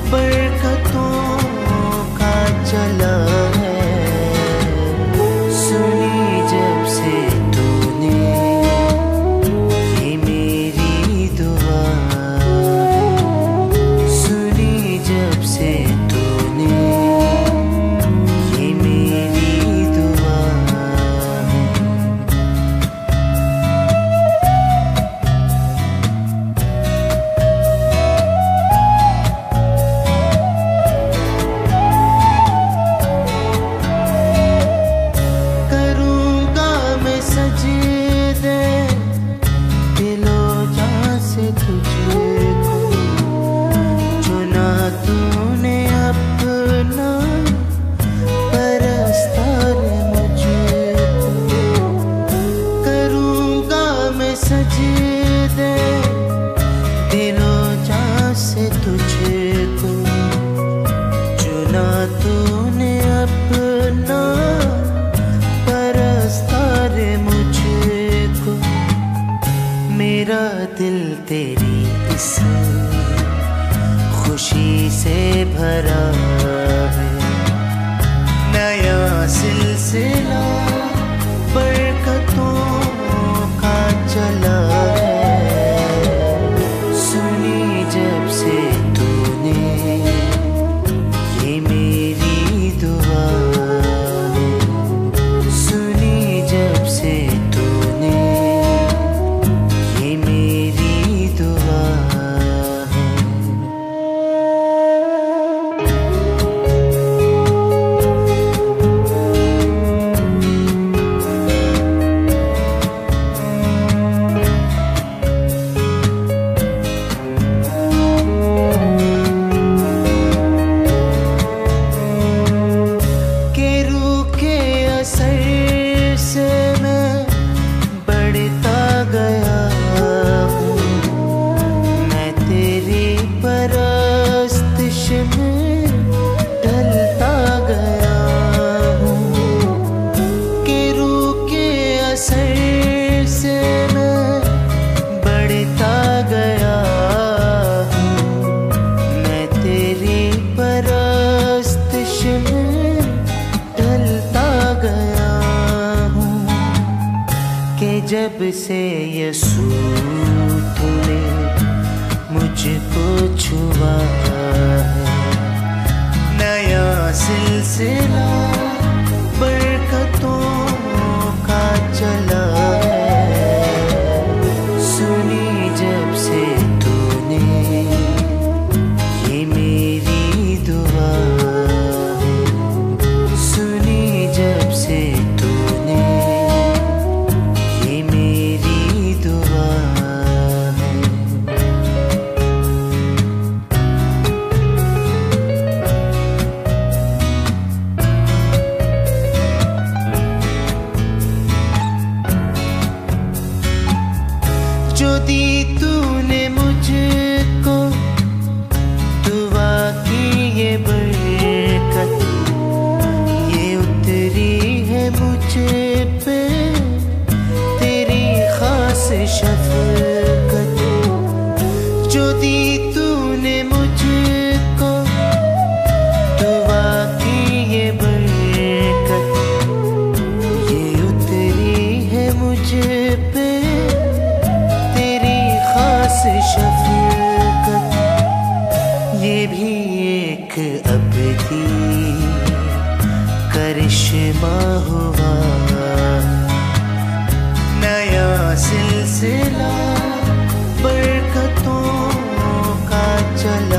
बरकतों का चला है। सुनी जब से तूने ये मेरी दुआ, सुनी जब से तूने ये मेरी दुआ। करूँगा मैं सजदे दिलो जान से तुझको, चुना तूने अपना परस्तार मुझको। करूँगा मैं सजदे दिलो जान से तुझको, चुना तूने अपना परस्तार मुझको। मेरा दिल तेरी इस खुशी से भरा है, नया सिलसिला बरकतों का चला है। सुनी जब से तूने ये मेरी दुआ, सुनी जब से तूने ये मेरी दुआ है। के रूह के असर से मैं बढ़ता गया हूँ, मैं तेरी परस्तिश में ढलता गया हूँ। के रूह के असर से मैं बढ़ता गया हूँ, मैं तेरी परस्तिश में ढलता गया हूँ। कि जब से यसू तूने मुझको छुआ है, नया सिलसिला बरकतों का चला है। सुनी जब से तूने ये मेरी दुआ, सुनी जब से तूने ये मेरी दुआ है। जो दी तूने मुझको दुआ की ये बरकत, ये उतरी है मुझ पे तेरी खास शफ़क़त। जो दी तूने मुझको दुआ की ये बरकत, ये उतरी है मुझ पे तेरी खास शफ़क़त। ये भी एक अबदी करिश्मा हुआ, नया सिलसिला बरकतों का चला